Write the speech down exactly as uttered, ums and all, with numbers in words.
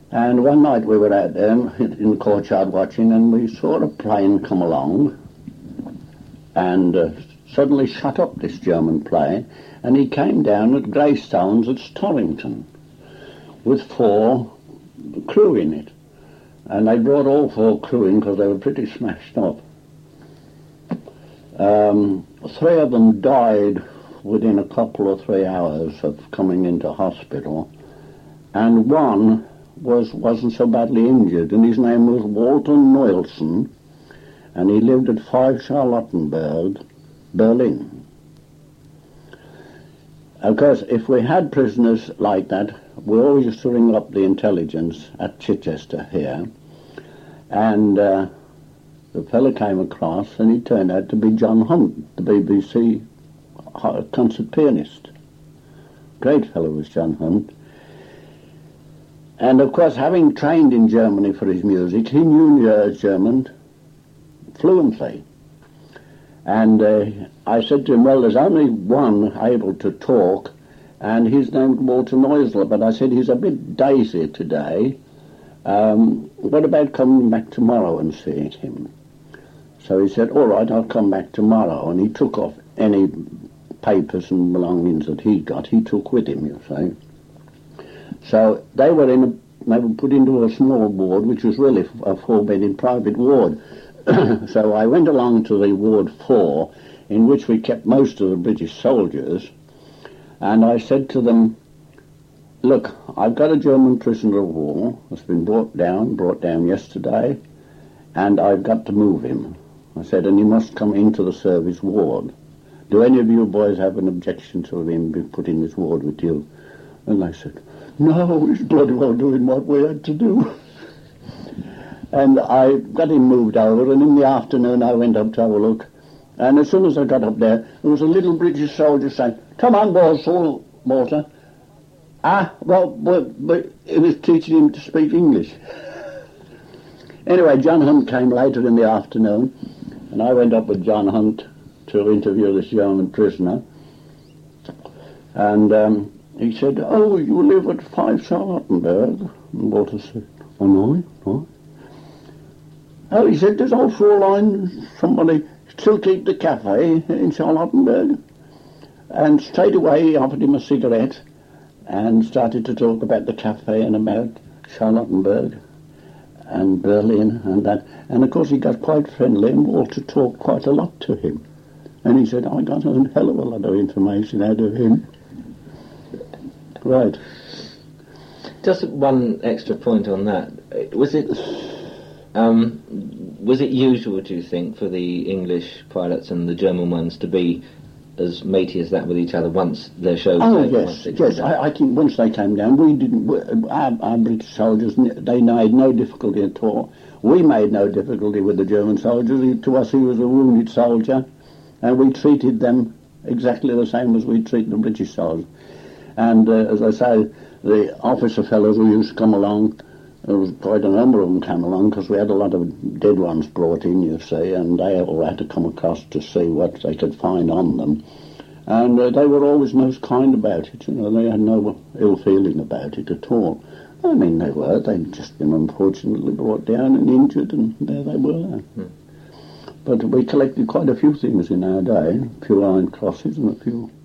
And one night we were out there in the courtyard watching, and we saw a plane come along and uh, suddenly shut up this German plane, and he came down at Greystones at Torrington with four crew in it. And they brought all four crew in because they were pretty smashed up. Um, three of them died within a couple or three hours of coming into hospital, and one was, wasn't so badly injured, and his name was Walter Neilson, and he lived at five Charlottenburg, Berlin. Of course, if we had prisoners like that, we always used to ring up the intelligence at Chichester here, and uh, the fellow came across, and he turned out to be John Hunt, the B B C concert pianist. Great fellow was John Hunt. And of course, having trained in Germany for his music, he knew uh, German fluently. And uh, I said to him, well, there's only one able to talk, and his name's Walter Neusler, but I said, he's a bit daisy today. Um, what about coming back tomorrow and seeing him? So he said, all right, I'll come back tomorrow. And he took off any papers and belongings that he got, he took with him, you see. So they were in a, they were put into a small ward, which was really a four-bedded private ward. So I went along to the ward four, in which we kept most of the British soldiers, and I said to them, look, I've got a German prisoner of war that's been brought down, brought down yesterday, and I've got to move him. I said, and he must come into the service ward. Do any of you boys have an objection to him being put in this ward with you? And they said, no, he's bloody well doing what we had to do. And I got him moved over, and in the afternoon I went up to have a look. And as soon as I got up there, there was a little British soldier saying, come on, Walter, Walter. Ah, well, but, but it was teaching him to speak English. Anyway, John Hunt came later in the afternoon, and I went up with John Hunt to interview this German prisoner. And um, he said, oh, you live at five Charlottenburg? And Walter said, oh, no, no. Oh, he said, does old Fraulein, somebody, still keep the cafe in Charlottenburg? And straight away he offered him a cigarette and started to talk about the cafe and about Charlottenburg and Berlin and that. And of course he got quite friendly, and Walter talked quite a lot to him. And he said, I got a hell of a lot of information out of him. Right. Just one extra point on that. Was it um, was it usual, do you think, for the English pilots and the German ones to be as matey as that with each other once their shows? Oh yes, yes. I, I think once they came down, we didn't. We, our, our British soldiers, they made no difficulty at all. We made no difficulty with the German soldiers. To us, he was a wounded soldier, and we treated them exactly the same as we treat the British soldiers. And uh, as I say, the officer fellows who used to come along, there was quite a number of them came along, because we had a lot of dead ones brought in, you see, and they all had to come across to see what they could find on them. And uh, they were always most kind about it, you know, they had no ill feeling about it at all. I mean, they were, they'd just been unfortunately brought down and injured, and there they were. Mm. But we collected quite a few things in our day, a few iron crosses and a few